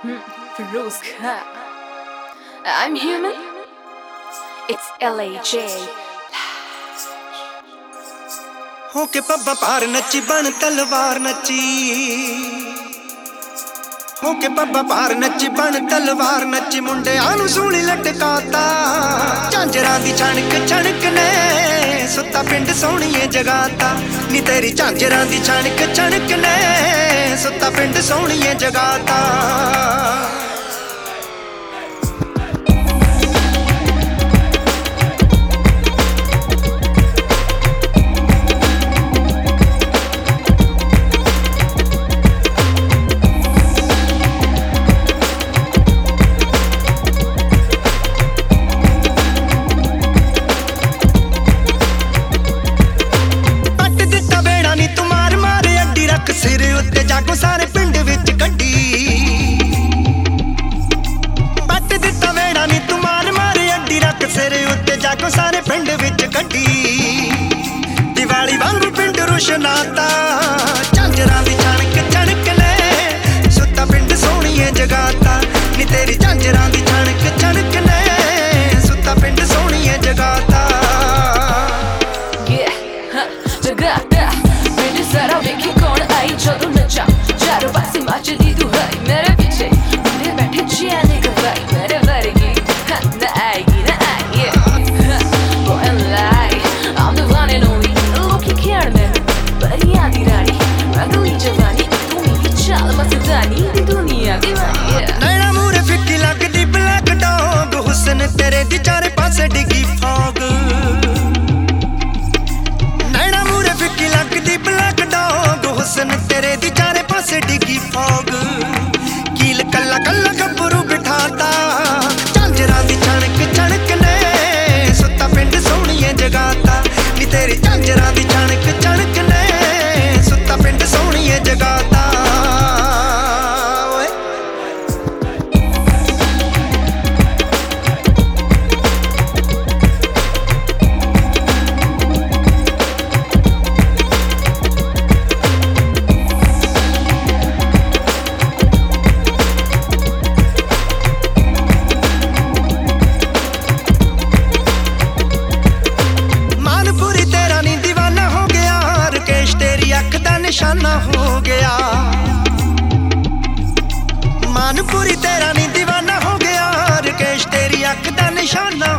Feroz Khan. I'm human. It's LAJ. ਹੋ ਕੇ ਪੱਬਾਂ ਪਾਰ ਨੱਚੀ ਬਣ ਤਲਵਾਰ ਨੱਚੀ ਹੋ ਕੇ ਪੱਬਾਂ ਪਾਰ ਨੱਚੀ ਬਣ ਤਲਵਾਰ ਨੱਚੀ ਮੁੰਡਿਆਂ ਨੂੰ ਸੂਲੀ ਲਟਕਾਤਾ ਝਾਂਜਰਾਂ ਦੀ ਛਣਕ ਨੇ ਸੁੱਤਾ ਪਿੰਡ ਸੋਹਣੀਏ ਜਗਾਤਾ ਨੀ ਤੇਰੀ ਝਾਂਜਰਾਂ ਦੀ ਛਣਕ ਨੇ ਸੁੱਤਾ ਪਿੰਡ ਸੋਹਣੀਏ ਜਗਾਤਾ ਸਿਰ ਉੱਤੇ ਜਾਗੋ ਸਾਰੇ ਪਿੰਡ ਵਿੱਚ ਗੱਡੀ ਪੱਟ ਦਿੱਤਾ ਵੇੜਾ ਨੀ ਤੂੰ ਮਾਰ ਅੱਡੀ ਰੱਖ ਸਿਰ ਉੱਤੇ ਜਾਗੋ ਸਾਰੇ ਪਿੰਡ ਵਿੱਚ ਗੱਡੀ ਦੀਵਾਲੀ ਵਾਂਗੂ ਪਿੰਡ ਰੁਸ਼ਨਾਤਾ ਝਾਂਜਰਾਂ ਦੀ ਛਣਕ ਨੇ ਸੁੱਤਾ ਪਿੰਡ ਸੋਹਣੀਏ ਜਗਾਤਾ ਨੀ ਤੇਰੀ ਝਾਂਜਰਾਂ ਦੀ ਛਣਕ ਨੇ ਸੁੱਤਾ ਪਿੰਡ ਸੋਹਣੀਏ ਜਗਾਤਾ ਜਗਾਤਾ ਪਿੰਡ ਸਾਰਾ ਵੇਖੀ ਕੌਣ ਆਈ ਜਦੋਂ ਨੱਚਾ ਚਾਰੋਂ ਪਾਸੇ ਮੱਚਦੀ ਦੁਹਾਈ ਮੇਰੇ ਪਿੱਛੇ ਮੁੰਡੇ ਬੈਠੇ ਚਿਆਨੇ ਗਵਾਈ ਮੇਰੇ ਵਰਗੀ ਨਾ ਆਏਗੀ boy and lie I'm the one and only ਲੋਕ ਹੀ ਕਹਿਣ ਮੈਨੂੰ ਬੜੀਆਂ ਦੀ ਰਾਣੀ ਅਗਲੀ ਜਵਾਨੀ ਤੂੰ ਮੇਰੀ ਚਾਲ ਮਸਤਾਨੀ ਦੀ ਦੁਨੀਆ ਦੀ ਮਾਈ ਨੈਣਾ ਮੂਰੇ ਫਿੱਕੀ ਲੱਗਦੀ ਬਲੈਕ ਡੌਗ ਹੁਸਨ ਤੇਰੇ ਦੀ ਚਾਰੇ ਪਾਸੇ ਡਿੱਗੀ ਫੌਗ ਨੈਣਾ ਮੂਰੇ ਫਿੱਕੀ ਲੱਗਦੀ ਬਲੈਕ ਡੌਗ ਹੁਸਨ ਤੇਰੇ ਦੀ ਚਾਰੇ ਪਾਸੇ ਡਿੱਗੀ ਫੌਗ ਕੀਲ ਕੱਲਾ ਗੱਭਰੂ ਬਿਠਾਤਾ ਝਾਂਜਰਾਂ ਦੀ ਛਣਕ ਨੇ ਸੁੱਤਾ ਪਿੰਡ ਸੋਹਣੀਏ ਜਗਾਤਾ ਨੀ ਤੇਰੀ ਝਾਂਜਰਾਂ ਦੀ ਛਣਕ ਨੇ ਸੁੱਤਾ ਪਿੰਡ ਸੋਹਣੀਏ ਜਗਾਤਾ ਨਿਸ਼ਾਨਾ ਹੋ ਗਿਆ ਮਾਨਪੁਰੀ ਤੇਰਾ ਨੀ دیਵਾਨਾ ਹੋ ਗਿਆ ਰਕੇਸ਼ ਤੇਰੀ ਅੱਖ ਦਾ ਨਿਸ਼ਾਨਾ